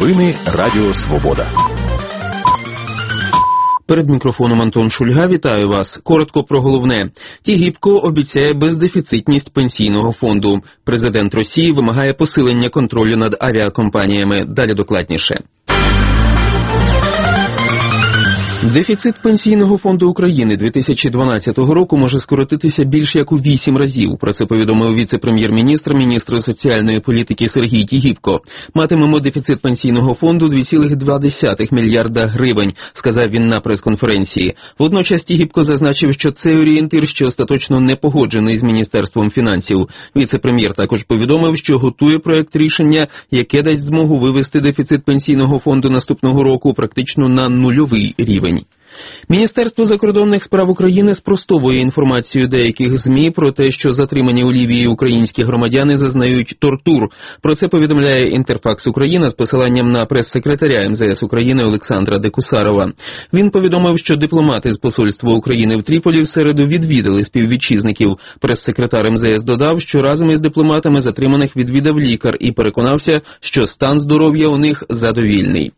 Новини Радіо Свобода. Перед мікрофоном Антон Шульга. Вітаю вас. Коротко про головне. Тігіпко обіцяє бездефіцитність пенсійного фонду. Президент Росії вимагає посилення контролю над авіакомпаніями. Далі докладніше. Дефіцит Пенсійного фонду України 2012 року може скоротитися більш як у 8 разів. Про це повідомив віце-прем'єр-міністр, міністр соціальної політики Сергій Тігіпко. Матимемо дефіцит Пенсійного фонду 2,2 мільярда гривень, сказав він на прес-конференції. Водночас Тігіпко зазначив, що це орієнтир, що остаточно не погоджений з Міністерством фінансів. Віце-прем'єр також повідомив, що готує проект рішення, яке дасть змогу вивести дефіцит Пенсійного фонду наступного року практично на нульовий рівень. Міністерство закордонних справ України спростовує інформацію деяких ЗМІ про те, що затримані у Лівії українські громадяни зазнають тортур. Про це повідомляє Інтерфакс Україна з посиланням на прес-секретаря МЗС України Олександра Декусарова. Він повідомив, що дипломати з посольства України в Тріполі в середу відвідали співвітчизників. Прес-секретар МЗС додав, що разом із дипломатами затриманих відвідав лікар і переконався, що стан здоров'я у них задовільний.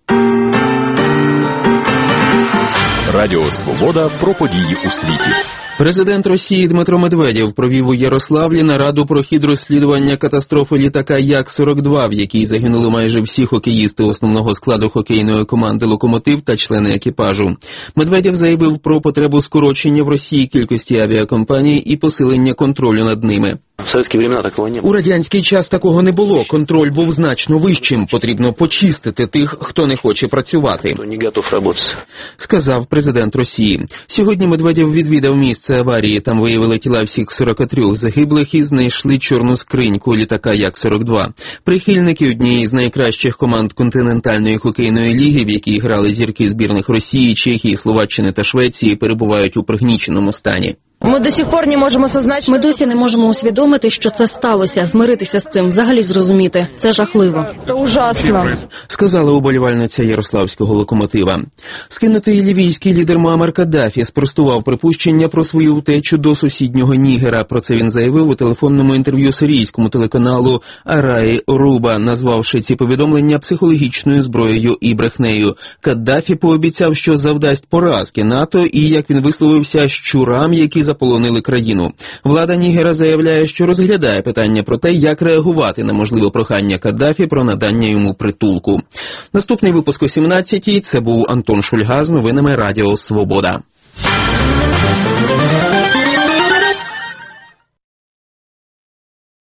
Радіо Свобода про події у світі. Президент Росії Дмитро Медведєв провів у Ярославлі нараду про хід розслідування катастрофи літака Як-42, в якій загинули майже всі хокеїсти основного складу хокейної команди «Локомотив» та члени екіпажу. Медведєв заявив про потребу скорочення в Росії кількості авіакомпаній і посилення контролю над ними. У радянський час такого не було. Контроль був значно вищим. Потрібно почистити тих, хто не хоче працювати, сказав президент Росії. Сьогодні Медведєв відвідав місце аварії. Там виявили тіла всіх 43 загиблих і знайшли чорну скриньку літака Як-42. Прихильники однієї з найкращих команд континентальної хокейної ліги, в якій грали зірки збірних Росії, Чехії, Словаччини та Швеції, перебувають у пригніченому стані. Ми досі не можемо усвідомити, що це сталося, змиритися з цим, взагалі зрозуміти. Це жахливо. Це ужасно, сказала уболівальниця ярославського «Локомотива». Скинутий лівійський лідер Муаммар Каддафі спростував припущення про свою втечу до сусіднього Нігера. Про це він заявив у телефонному інтерв'ю сирійському телеканалу Араї Руба, назвавши ці повідомлення психологічною зброєю і брехнею. Каддафі пообіцяв, що завдасть поразки НАТО і, як він висловився, щурам, які заполонили країну. Влада Нігера заявляє, що розглядає питання про те, як реагувати на можливе прохання Каддафі про надання йому притулку. Наступний випуск о 17-й. Це був Антон Шульга з новинами Радіо Свобода.